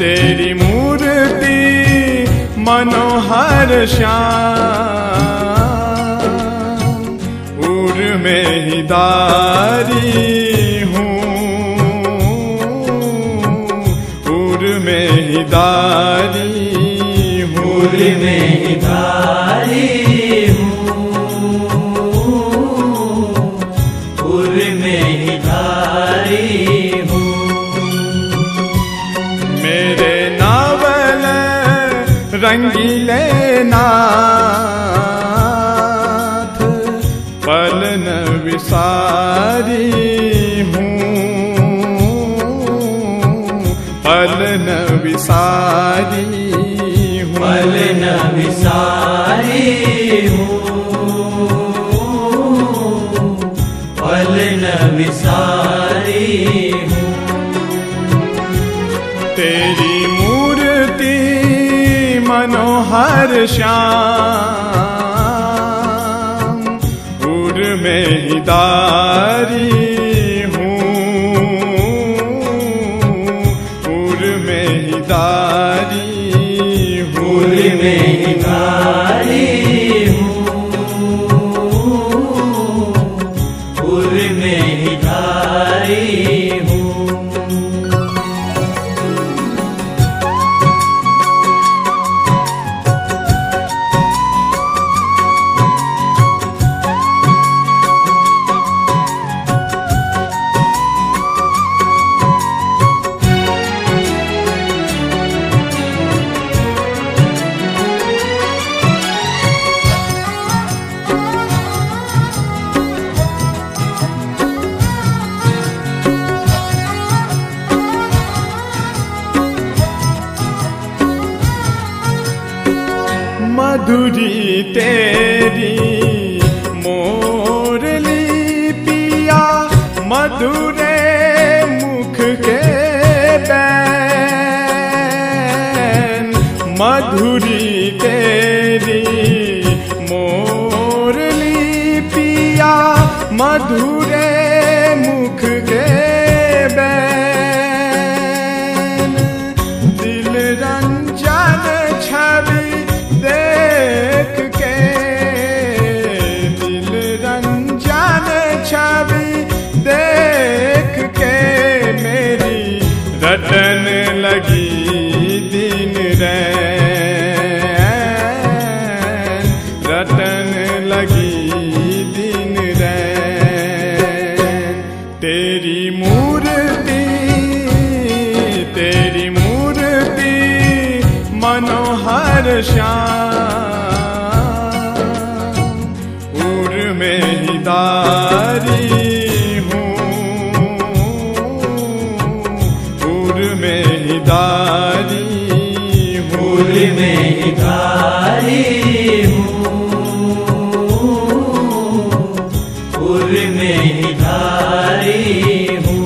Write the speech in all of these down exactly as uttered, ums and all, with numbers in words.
तेरी मूर्ति मनोहर श्याम, उर में ही दारी हूँ, उर में ही दारी हूँ, उर में ही दारी हूँ, उर में ही धारी हूँ। मेरे नावल रंगीले नाथ, पलन विसारी हूँ, पलन विसारी हूँ, पलन विसारी हूँ, पलन विसारी हूँ। तेरी मूर्ति मनोहर श्याम, उर में ही दारी हूँ, उर में ही दारी हूँ, उर में ही दारी हूँ, उर में ही धारी हूँ। मधुरी तेरी मोरली पिया, मधुरे मुख के बैन, मधुरी तेरी मोरली पिया, मधुरे मुख के बैन, दिल रंजन छवि देख के, दिल रंजन छवि देख के, मेरी रटन लगी दिन रैन, रटन लगी दिन रैन। तेरी मूर्ति, तेरी मूर्ति मनोहर श्याम, उर में ही दारी हूँ, उर में ही दारी हूँ, उर में ही धारी हूँ, उर में ही धारी हूँ।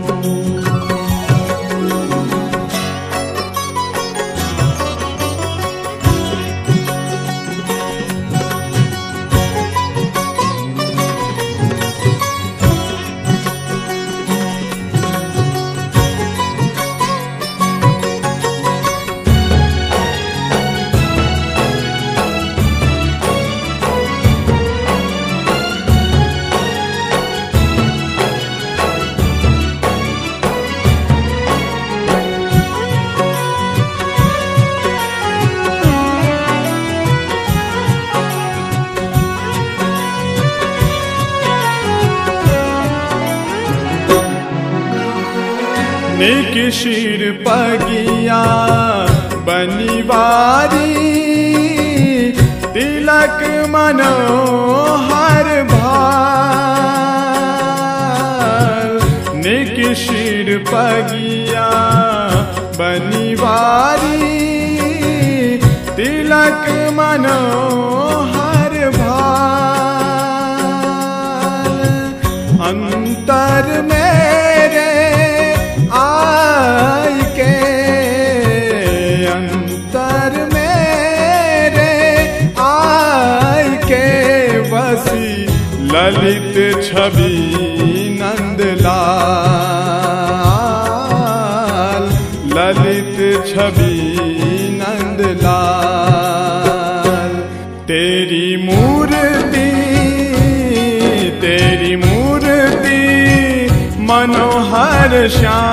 निक शीर पगिया बनिवारी, तिलक मनोहर भार, निक शीर पगिया बनिवारी, तिलक मनोहर भार, अंतर मेरे आई के, अंतर मेरे आई के, बसी ललित छवि नंदलाल, ललित छवि नंदलाल। तेरी मूर्ति तेरी मूर्ति मनोहर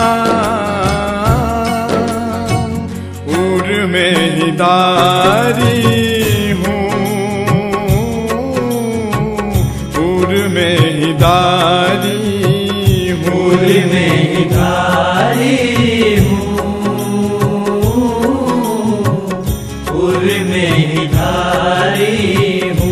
श्याम, उर में ही दारी हूँ, उर में ही दारी हूँ, उर में ही दारी हूँ, उर में ही धारी हूँ।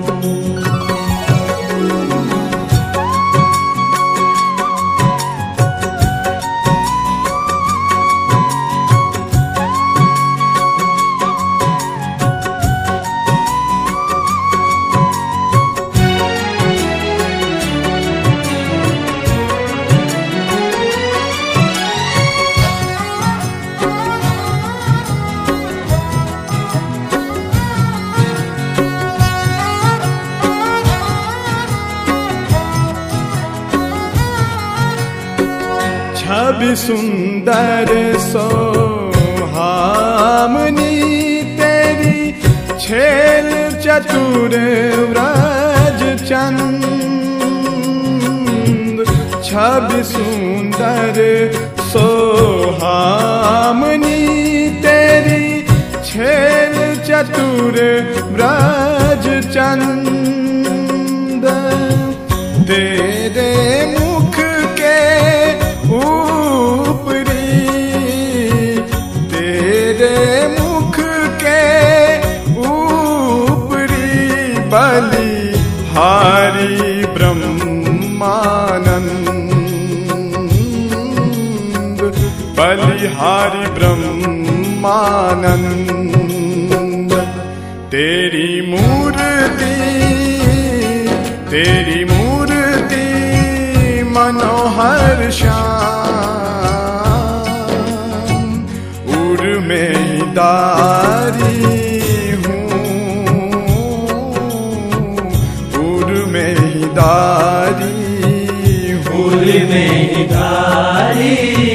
छवि सुंदर सोहामनी तेरी, छेल चतुर व्रज चंद। छवि सुंदर सोहामनी तेरी, छेल चतुर व्रज चंद। तेरे मुख के ऊपरी, तेरे मुख के ऊपरी बलि हारी ब्रह्मानंद, बलिहारी ब्रह्मानंद। तेरी मूर्ति तेरी मूर्ति मनोहर श्याम, उर में ही दारी हूँ, उर में ही दारी हूँ, उर में ही धारी